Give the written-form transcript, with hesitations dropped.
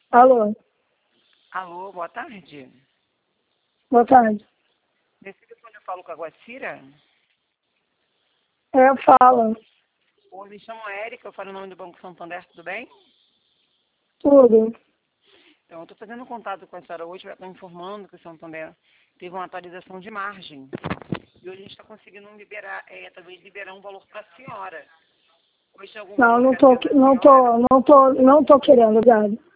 Alô, Alô, boa tarde. boa tarde. Nesse telefone eu falo com a Guacira. Fala, Oi, me chamo Érica, eu falo o nome do Banco Santander, tudo bem? tudo. Então, eu estou fazendo contato com a senhora hoje, eu estou informando que o Santander teve uma atualização de margem. E hoje a gente está conseguindo liberar, talvez liberar um valor para a senhora. Hoje algum Não, valor não que tô, atenda a não senhora? tô, não tô, não tô querendo, obrigado.